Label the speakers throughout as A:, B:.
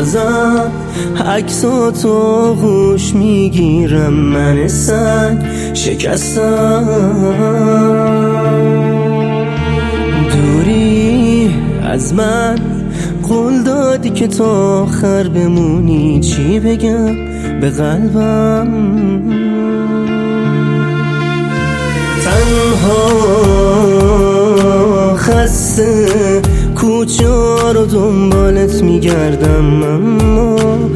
A: بازم عکساتو آغوش میگیرم، من سنگ شکستم. دوری از من قول دادی که تا آخر بمونی، چی بگم به قلبم؟ تنها خسته کوچه ها رو دنبالت میگردم، اما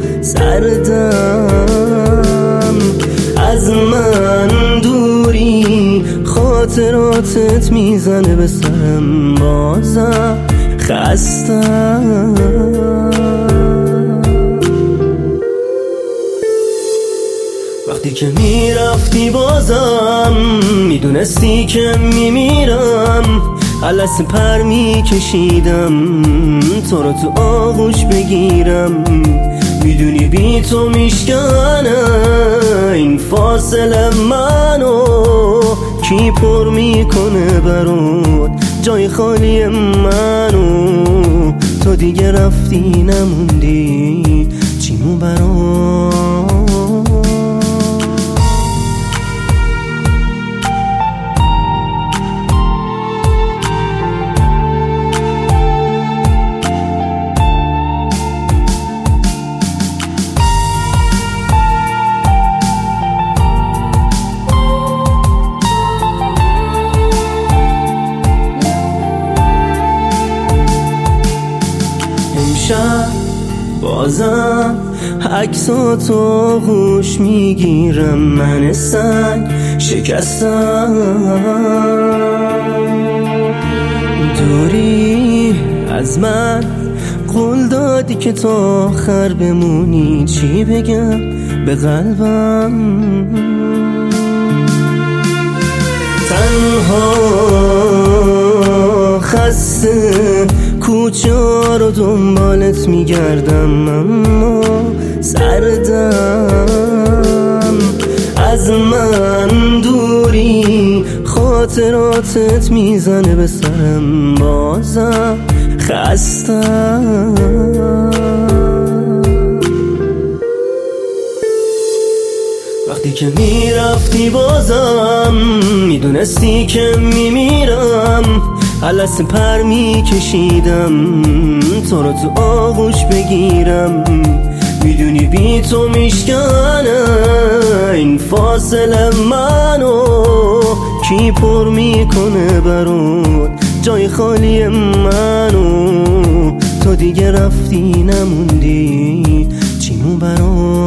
A: سردم از من دوری، خاطراتت میزنه به سرم، بازم خستم. وقتی که میرفتی بازم میدونستی که میمیرم، علس پر میکشیدم تو رو تو آغوش بگیرم. میدونی بی تو میشکنه این فاصله منو، کی پر میکنه برات جای خالی منو؟ تو دیگه رفتی نموندی چیمون برات. امشب بازم عکساتو آغوش میگیرم، من سنگ شکستم. دوری از من قول دادی که تا آخر بمونی، چی بگم به قلبم؟ تنها خسته کوچه ها رو دنبالت میگردم، اما سردم از من دوری، خاطراتت میزنه به سرم، بازم خستم. وقتی که میرفتی بازم میدونستی که میمیرم، علس پر میکشیدم تو رو تو آغوش بگیرم. میدونی بی تو میشکنه این فاصله منو، کی پر میکنه برات جای خالی منو؟ تو دیگه رفتی نموندی چیمون برات.